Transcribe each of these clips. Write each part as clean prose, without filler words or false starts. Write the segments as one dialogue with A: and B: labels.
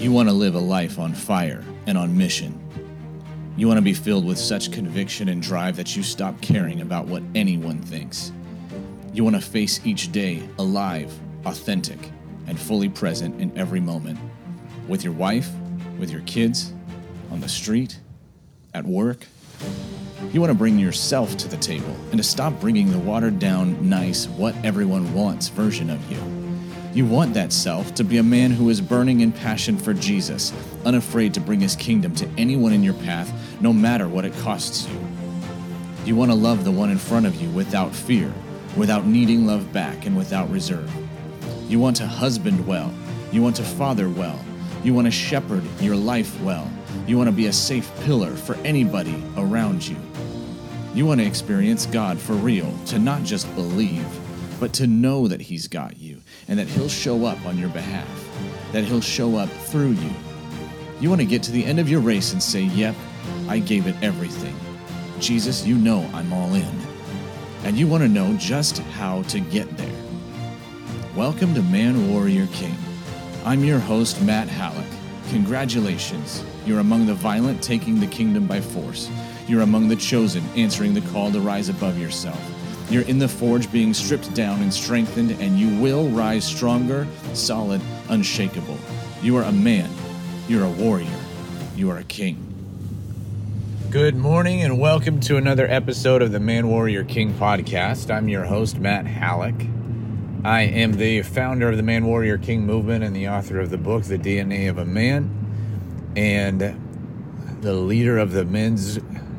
A: You want to live a life on fire and on mission. You want to be filled with such conviction and drive that you stop caring about what anyone thinks. You want to face each day alive, authentic, and fully present in every moment. With your wife, with your kids, on the street, at work. You want to bring yourself to the table and to stop bringing the watered-down, nice, what everyone wants version of you. You want that self to be a man who is burning in passion for Jesus, unafraid to bring his kingdom to anyone in your path, no matter what it costs you. You want to love the one in front of you without fear, without needing love back, and without reserve. You want to husband well. You want to father well. You want to shepherd your life well. You want to be a safe pillar for anybody around you. You want to experience God for real, to not just believe, but to know that he's got you and that he'll show up on your behalf, that he'll show up through you. You want to get to the end of your race and say, yep, I gave it everything. Jesus, you know I'm all in. And you want to know just how to get there. Welcome to Man Warrior King. I'm your host, Matt Halleck. Congratulations. You're among the violent taking the kingdom by force. You're among the chosen answering the call to rise above yourself. You're in the forge being stripped down and strengthened, and you will rise stronger, solid, unshakable. You are a man. You're a warrior. You are a king. Good morning and welcome to another episode of the Man Warrior King podcast. I'm your host, Matt Halleck. I am the founder of the Man Warrior King movement and the author of the book, The DNA of a Man, and the leader of the men's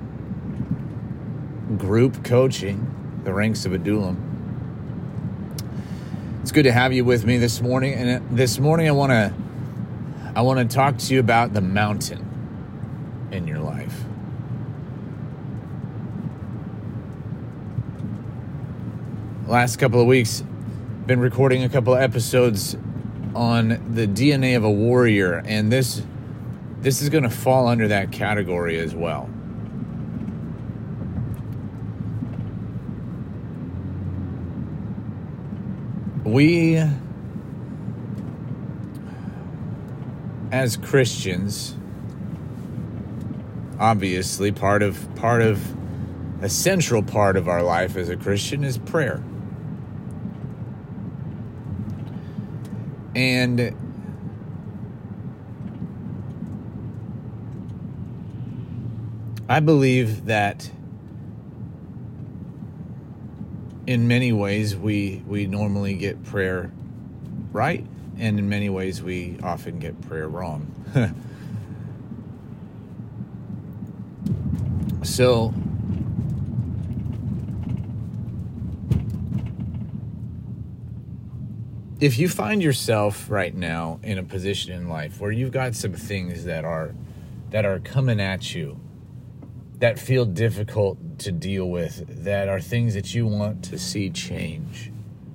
A: group coaching, the Ranks of Adullam. It's good to have you with me this morning. And this morning I want to talk to you about the mountain in your life. Last couple of weeks, been recording a couple of episodes on the DNA of a warrior, and this is going to fall under that category as well. We, as Christians, obviously part of a central part of our life as a Christian is prayer. And I believe that in many ways we normally get prayer right, and in many ways we often get prayer wrong. So if you find yourself right now in a position in life where you've got some things that are coming at you, that feel difficult to deal with, that are things that you want to see change,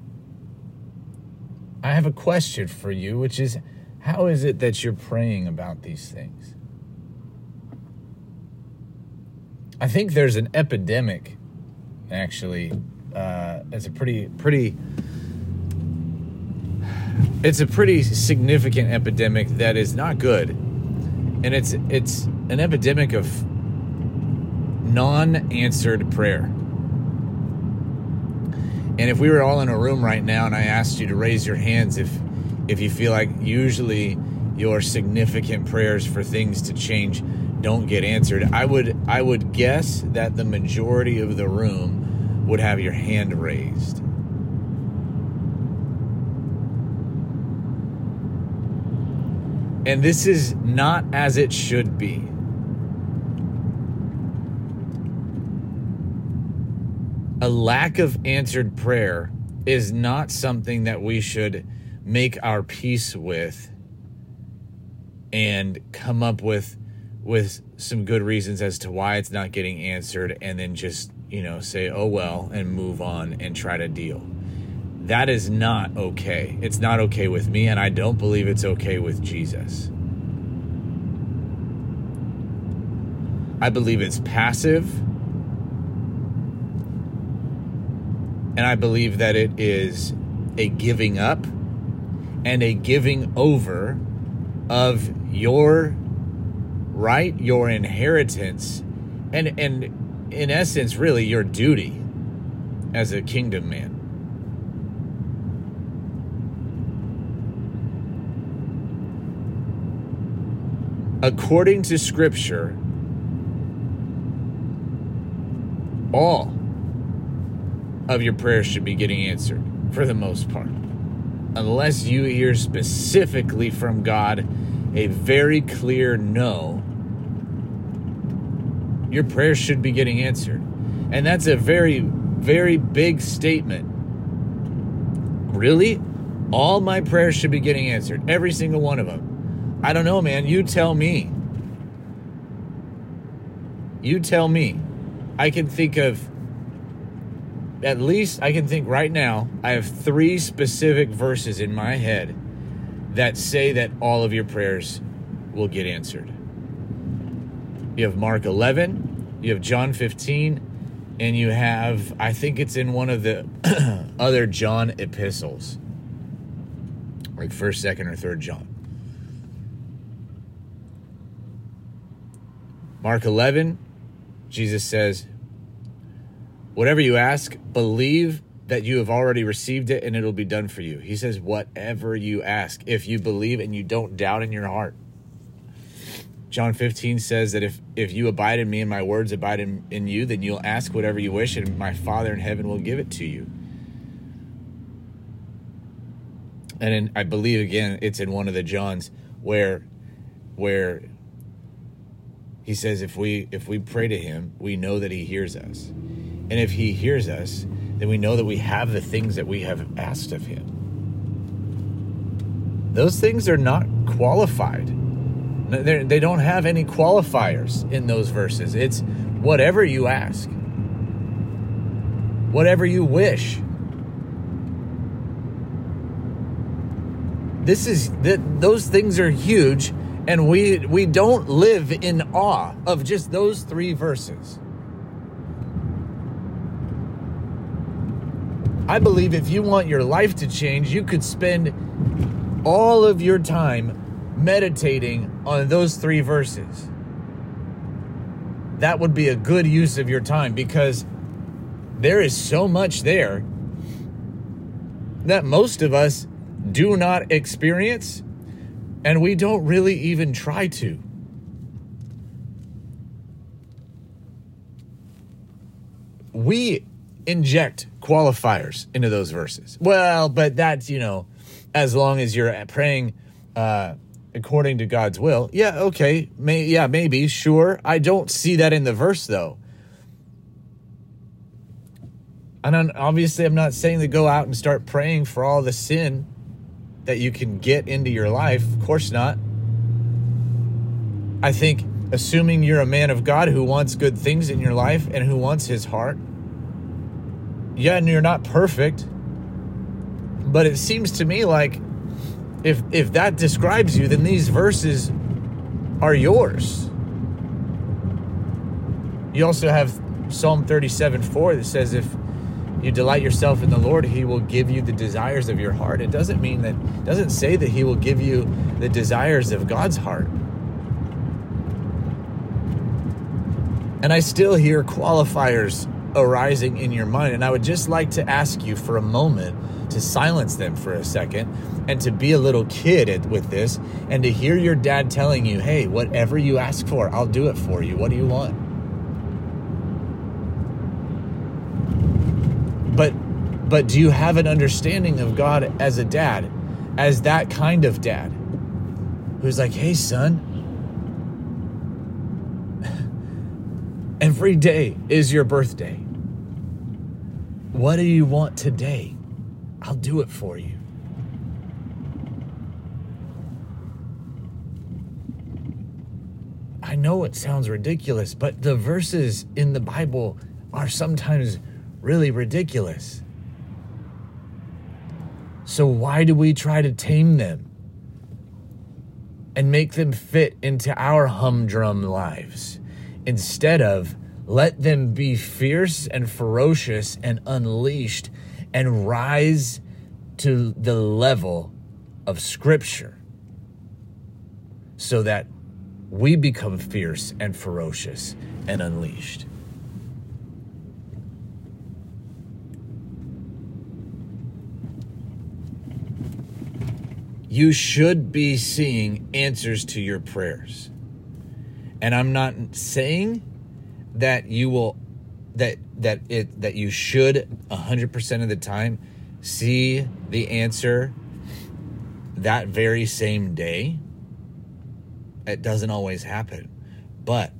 A: I have a question for you, which is, how is it that you're praying about these things? I think there's an epidemic, actually. It's a pretty significant epidemic that is not good. And it's an epidemic of non-answered prayer. And if we were all in a room right now and I asked you to raise your hands if you feel like usually your significant prayers for things to change don't get answered, I would guess that the majority of the room would have your hand raised. And this is not as it should be. A lack of answered prayer is not something that we should make our peace with and come up with some good reasons as to why it's not getting answered and then just, say, oh well, and move on and try to deal. That is not okay. It's not okay with me, and I don't believe it's okay with Jesus. I believe it's passive, and I believe that it is a giving up and a giving over of your right, your inheritance, and in essence, really your duty as a kingdom man. According to Scripture, all of your prayers should be getting answered for the most part. Unless you hear specifically from God a very clear no, your prayers should be getting answered. And that's a very, very big statement. Really? All my prayers should be getting answered. Every single one of them. I don't know, man. You tell me. You tell me. I can think of, at least I can think right now, I have 3 specific verses in my head that say that all of your prayers will get answered. You have Mark 11, you have John 15, and you have, I think it's in one of the other John epistles, like 1st, 2nd, or 3rd John. Mark 11, Jesus says, whatever you ask, believe that you have already received it and it'll be done for you. He says, whatever you ask, if you believe and you don't doubt in your heart. John 15 says that if you abide in me and my words abide in you, then you'll ask whatever you wish and my Father in heaven will give it to you. And I believe, again, it's in one of the Johns where he says if we pray to him, we know that he hears us. And if he hears us, then we know that we have the things that we have asked of him. Those things are not qualified. They don't have any qualifiers in those verses. It's whatever you ask, whatever you wish. Those things are huge, and we don't live in awe of just those 3 verses. I believe if you want your life to change, you could spend all of your time meditating on those 3 verses. That would be a good use of your time, because there is so much there that most of us do not experience, and we don't really even try to. We inject qualifiers into those verses. Well, but that's, as long as you're praying according to God's will. Yeah, okay. Maybe, sure. I don't see that in the verse, though. And obviously, I'm not saying to go out and start praying for all the sin that you can get into your life. Of course not. I think assuming you're a man of God who wants good things in your life and who wants his heart, yeah, and you're not perfect, but it seems to me like if that describes you, then these verses are yours. You also have Psalm 37:4 that says, if you delight yourself in the Lord, he will give you the desires of your heart. It doesn't say that he will give you the desires of God's heart. And I still hear qualifiers arising in your mind, and I would just like to ask you for a moment to silence them for a second and to be a little kid with this and to hear your dad telling you, hey, whatever you ask for, I'll do it for you. What do you want? But do you have an understanding of God as a dad, as that kind of dad who's like, hey, son, every day is your birthday. What do you want today? I'll do it for you. I know it sounds ridiculous, but the verses in the Bible are sometimes really ridiculous. So why do we try to tame them and make them fit into our humdrum lives instead of let them be fierce and ferocious and unleashed and rise to the level of Scripture?
B: so that we become fierce and ferocious and unleashed. You should be seeing answers to your prayers. And I'm not saying that you will, that you should 100% of the time see the answer that very same day. It doesn't always happen. But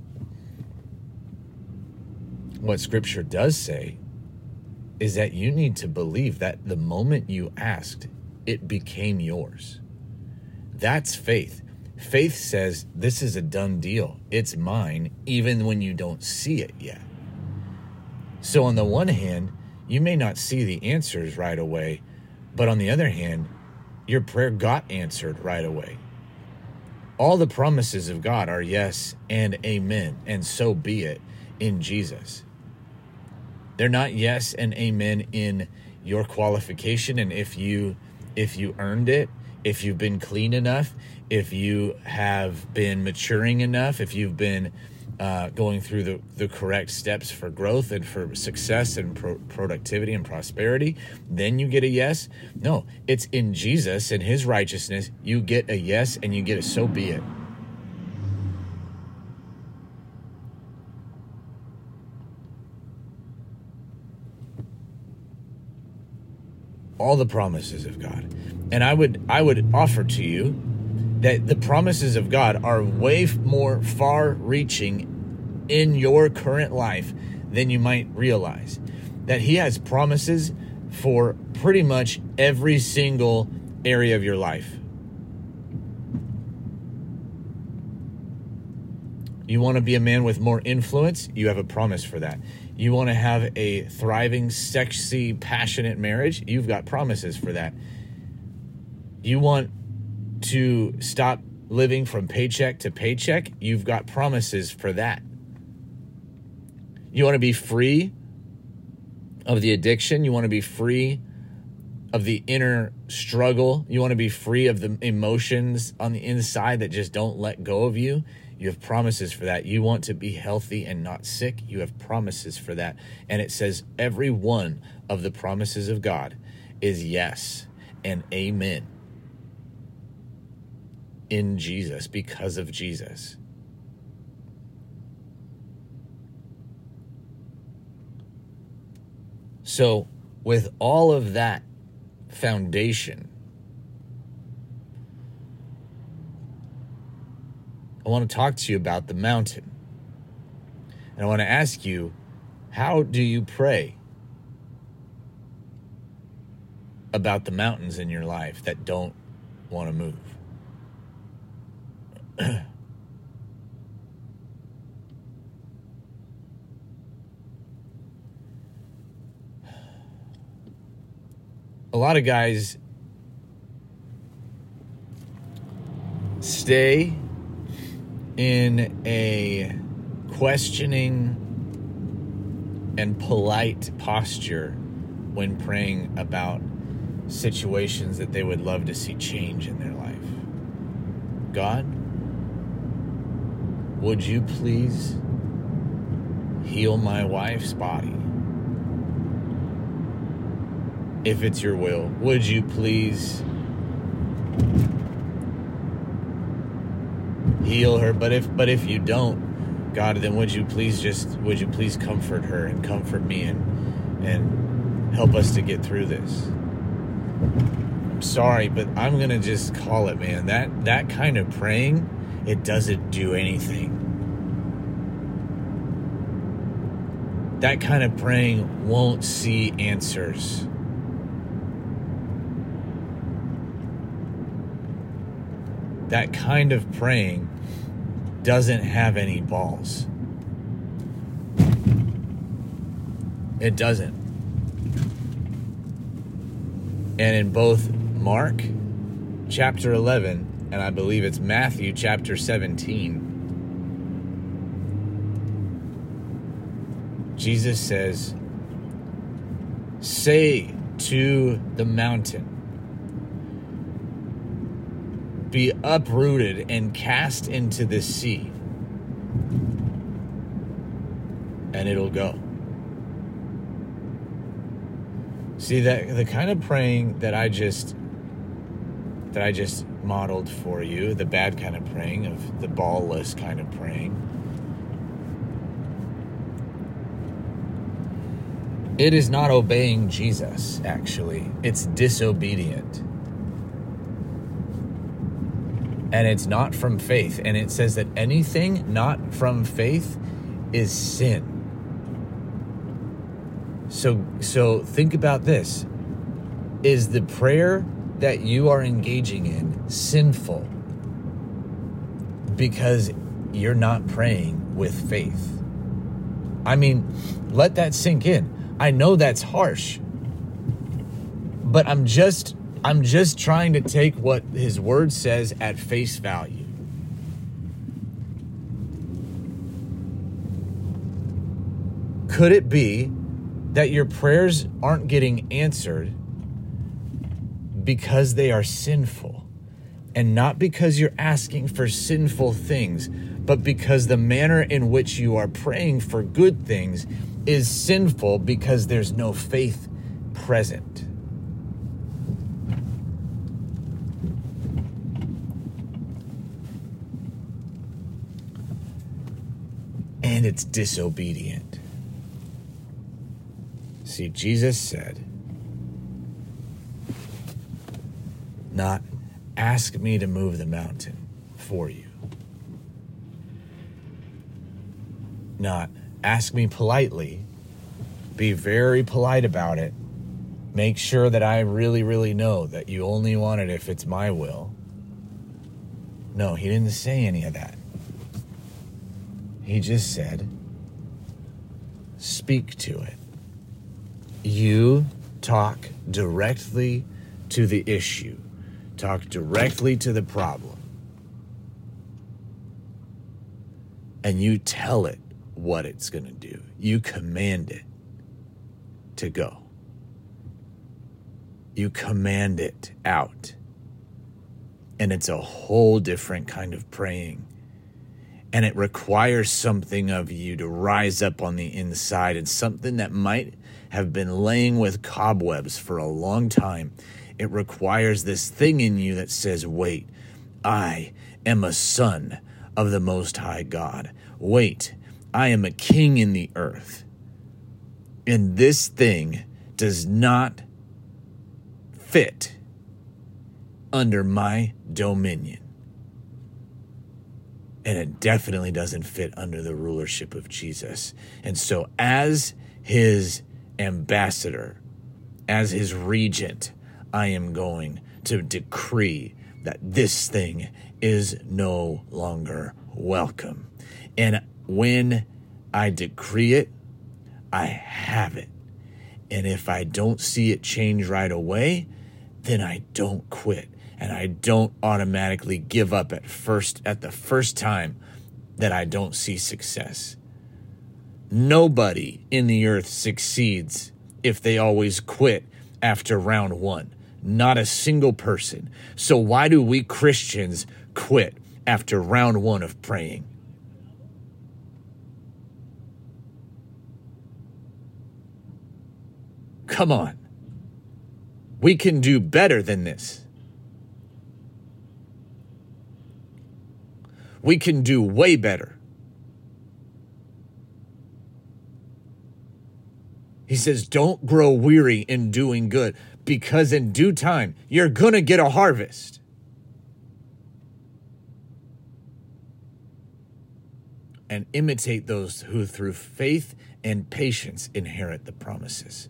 B: what Scripture does say is that you need to believe that the moment you asked, it became yours. That's faith. Faith says, this is a done deal. It's mine, even when you don't see it yet. So on the one hand, you may not see the answers right away, but on the other hand, your prayer got answered right away. All the promises of God are yes and amen, and so be it in Jesus. They're not yes and amen in your qualification, and if you earned it, if you've been clean enough, if you have been maturing enough, if you've been going through the correct steps for growth and for success and productivity and prosperity, then you get a yes. No, it's in Jesus and his righteousness. You get a yes and you get a so be it. All the promises of God. And I would offer to you that the promises of God are way more far-reaching in your current life than you might realize. That he has promises for pretty much every single area of your life. You want to be a man with more influence? You have a promise for that. You want to have a thriving, sexy, passionate marriage? You've got promises for that. You want to stop living from paycheck to paycheck? You've got promises for that. You want to be free of the addiction? You want to be free of the inner struggle? You want to be free of the emotions on the inside that just don't let go of you? You have promises for that. You want to be healthy and not sick? You have promises for that. And it says every one of the promises of God is yes and amen in Jesus, because of Jesus. So with all of that foundation, I want to talk to you about the mountain. And I want to ask you, how do you pray about the mountains in your life that don't want to move? A lot of guys stay in a questioning and polite posture when praying about situations that they would love to see change in their life. God, would you please heal my wife's body? If it's your will, would you please heal her? But if you don't, God, then would you please comfort her and comfort me and help us to get through this? I'm sorry, but I'm gonna just call it, man. That kind of praying, it doesn't do anything. That kind of praying won't see answers. That kind of praying doesn't have any balls. It doesn't. And in both Mark chapter 11 and I believe it's Matthew chapter 17, Jesus says, "Say to the mountain, be uprooted and cast into the sea. And it'll go. See, that the kind of praying that I just modeled for you, the bad kind of praying, of the ballless kind of praying, it is not obeying Jesus, actually. It's disobedient. And it's not from faith. And it says that anything not from faith is sin. So think about this. Is the prayer that you are engaging in sinful because you're not praying with faith? I mean, let that sink in. I know that's harsh, but I'm just trying to take what his word says at face value. Could it be that your prayers aren't getting answered because they are sinful, and not because you're asking for sinful things, but because the manner in which you are praying for good things is sinful because there's no faith present? And it's disobedient. See, Jesus said, not ask me to move the mountain for you. Not ask me politely, be very polite about it, make sure that I really, really know that you only want it if it's my will. No, he didn't say any of that. He just said, speak to it. You talk directly to the issue. Talk directly to the problem. And you tell it what it's going to do. You command it to go. You command it out. And it's a whole different kind of praying. And it requires something of you to rise up on the inside, and something that might have been laying with cobwebs for a long time. It requires this thing in you that says, wait, I am a son of the Most High God. Wait, I am a king in the earth. And this thing does not fit under my dominion. And it definitely doesn't fit under the rulership of Jesus. And so as his ambassador, as his regent, I am going to decree that this thing is no longer welcome. And when I decree it, I have it. And if I don't see it change right away, then I don't quit. And I don't automatically give up at the first time that I don't see success. Nobody in the earth succeeds if they always quit after round one. Not a single person. So why do we Christians quit after round one of praying? Come on. We can do better than this. We can do way better. He says, don't grow weary in doing good, because in due time, you're going to get a harvest. And imitate those who through faith and patience inherit the promises.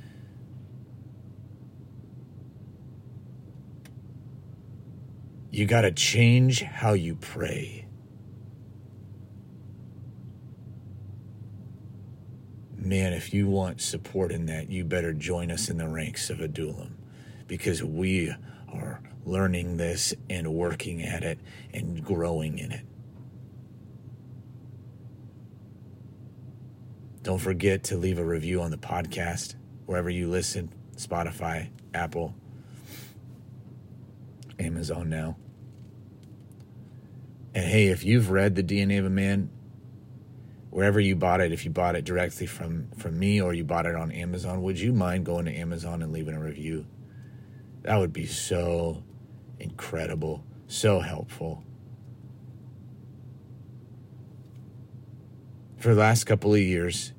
B: You got to change how you pray. Man, if you want support in that, you better join us in the ranks of Adullam, because we are learning this and working at it and growing in it. Don't forget to leave a review on the podcast, wherever you listen, Spotify, Apple, Amazon now. And hey, if you've read The DNA of a Man, wherever you bought it, if you bought it directly from me or you bought it on Amazon, would you mind going to Amazon and leaving a review? That would be so incredible, so helpful. For the last couple of years,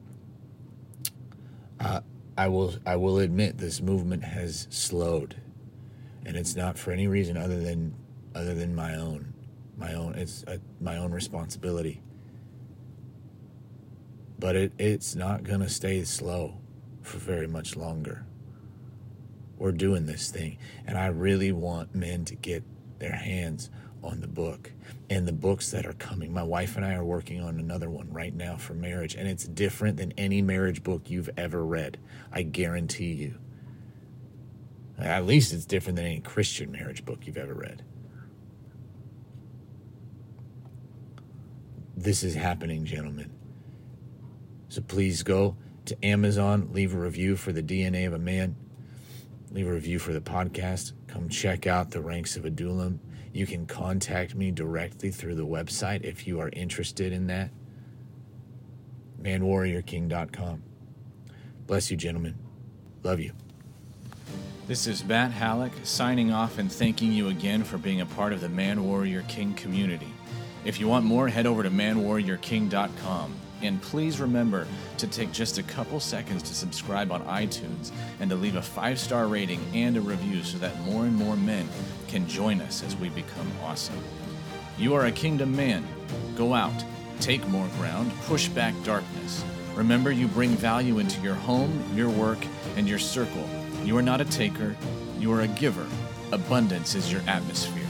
B: I will admit this movement has slowed, and it's not for any reason other than my own. It's my own responsibility. But it's not gonna stay slow for very much longer. We're doing this thing, and I really want men to get their hands on the book and the books that are coming. My wife and I are working on another one right now for marriage, and it's different than any marriage book you've ever read. I guarantee you. At least it's different than any Christian marriage book you've ever read. This is happening, gentlemen. So please go to Amazon, leave a review for The DNA of a Man, leave a review for the podcast. Come check out The Ranks of Adullam. You can contact me directly through the website if you are interested in that. ManWarriorKing.com. Bless you, gentlemen. Love you.
A: This is Matt Halleck signing off and thanking you again for being a part of the Man Warrior King community. If you want more, head over to ManWarriorKing.com. And please remember to take just a couple seconds to subscribe on iTunes and to leave a 5-star rating and a review so that more and more men can join us as we become awesome. You are a kingdom man. Go out, take more ground, push back darkness. Remember, you bring value into your home, your work, and your circle. You are not a taker, you are a giver. Abundance is your atmosphere.